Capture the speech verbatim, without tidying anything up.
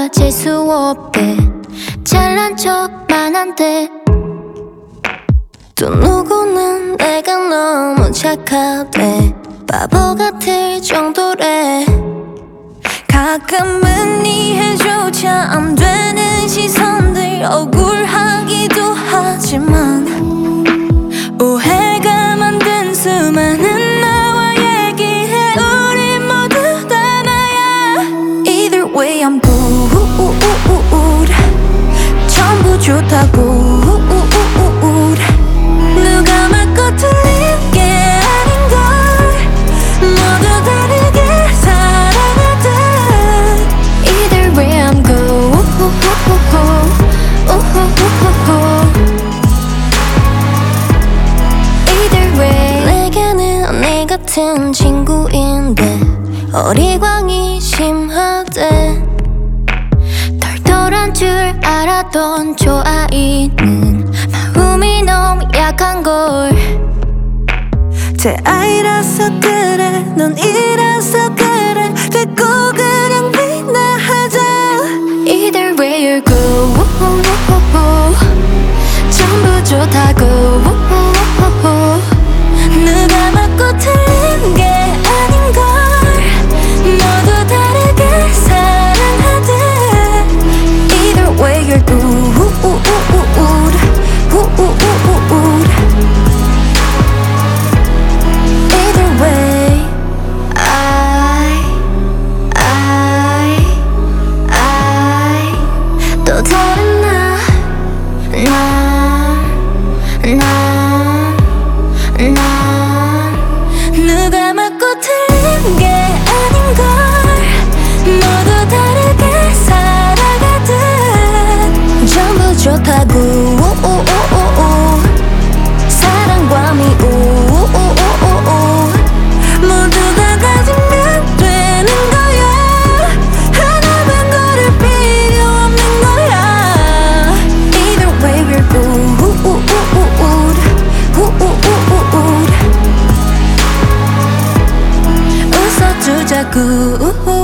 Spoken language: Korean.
너와 재수 없대. 잘난 척만 한대. 또 누구는 내가 너무 착하대. 바보 같을 정도래. 가끔은 이해조차 안 되는 시선들 억울하기도 하지만 오해가 만든 수많은 나와 얘기해. 우리 모두 다 나야. Either way I'm good. 전부 좋다고. 누가 맞고 틀린 게 아닌걸. 모두 다르게 살아가듯. Either way I'm good. Either way 내게는 언니 같은 친구인데 어리광이 심하대. 털털한 줄 알았던 저 아이는 마음이 너무 약한걸. 제 아이라서 그래, 넌 이라서 그래. 됐고 그냥 비나하자. Either way you're good. 전부 좋다고. 누가 맞고 틀린 게 아닌걸. 모두 다르게 사랑하듯. Either way you're good. Either way I I I 또 다른 나 나 나 나 누가 맞고 틀린 게 아닌걸. 모두 다르게 살아가듯. 전부 좋다고. 사랑과 미움 모두 다 가지면 되는 거야. 하나만 고를 필요 없는 거야. Either way we're good. 웃어주자고.